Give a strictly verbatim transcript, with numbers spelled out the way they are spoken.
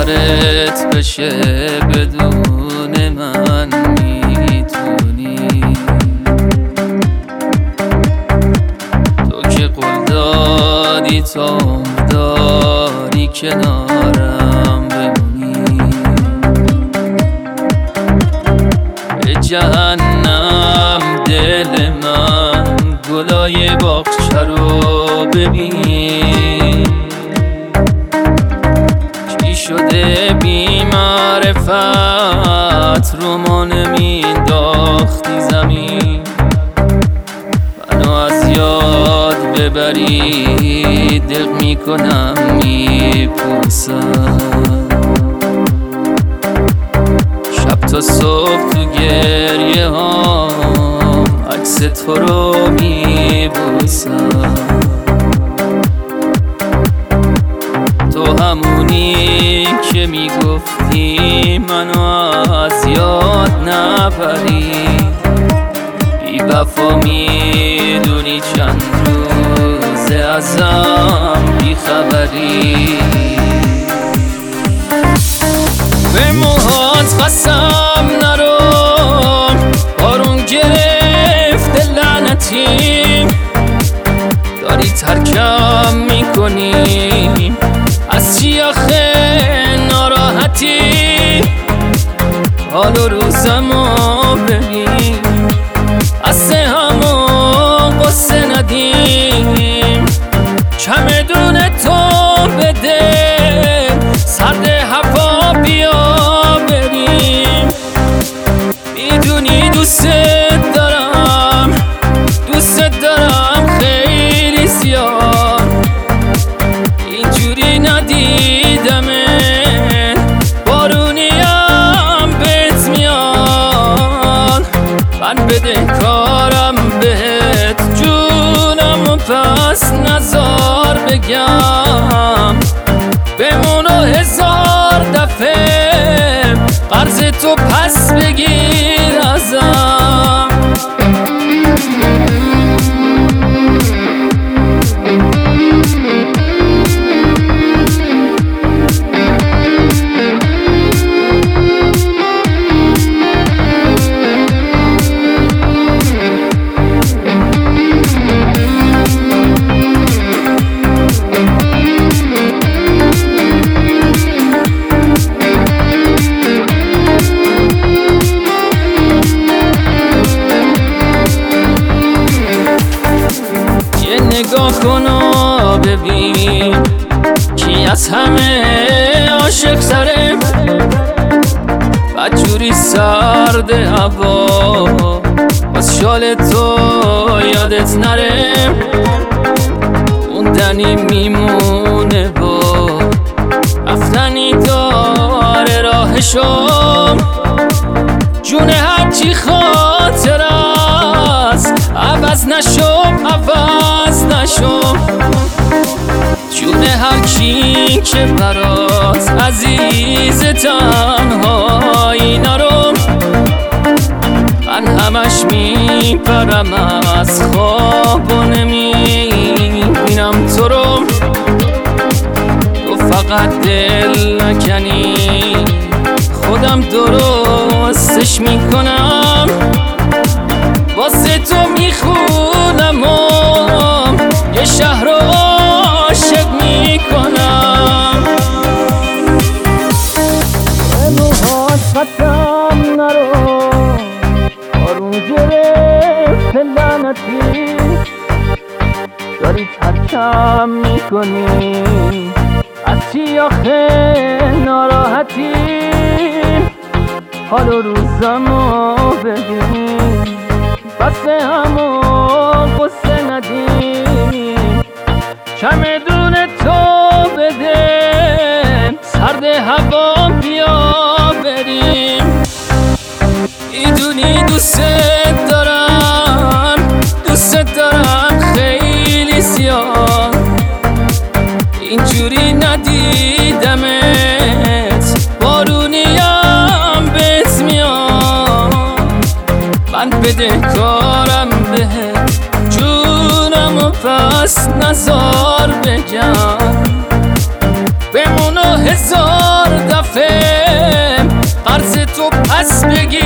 باورت بشه بدون من میتونی. تو که قول دادی تا عمر داری کنارم بمونی. به جهنم دل من گلای باغچه رو ببین. چی شده بی معرفت رو ما نمینداختی زمین. منو از یاد ببری دق میکنم میپرسم. شب تا صبح تو گریه هام عکس تو رو میبوسم. تو همونی که میگفتی منو از یاد نبری. بی وفا میدونی چند روزه ازم بی خبری. به موهات قسم نرو بارون گرفته لعنتی. داری ترکم میکنی از چی آخه ناراحتی. حال و روزمو ببین قصه همو قصه ندیم. چمدون تو بده سرد هوا بیا بریم. میدونی دوست دارم دوست دارم خیلی زیاد. اینجوری ندیدمه بارونیم بهت میاد. من بده کارم بهت جونم و پس نزار بگم. بمونو هزار دفعه قرض تو پس بگیر ازم. نگاه کن و ببین کی از همه عاشق تره. بدجوری سرد هوا باز شال تو یادت نره. موندنی میمونه با رفتنی داره راهشو. جون هرچی خاطر است عوض نشو عوض نشو. جون هر کی که برات عزیز تنهایی نرو. من همش میپرم از خواب و نمیبینم تو رو. تو فقط دل نکنی خودم درستش میکنم. واسه تو میخونم و یه شهر رو عاشق میکنم. به موهات قسم نرو بارون گرفته لعنتی. داری ترکم میکنی از چی آخه ناراحتی. حال و روزمو ببین قصه همو قصه ندیم. چمدون تو بده سرد هوا بیا بریم. میدونی دوست دارم دوست دارم خیلی زیاد. اینجوری ندیدمت بارونیم بهت میاد. من بده کارم بهت جونم و پس نزار بگم. بمونو هزار دفعه قرض تو پس بگیر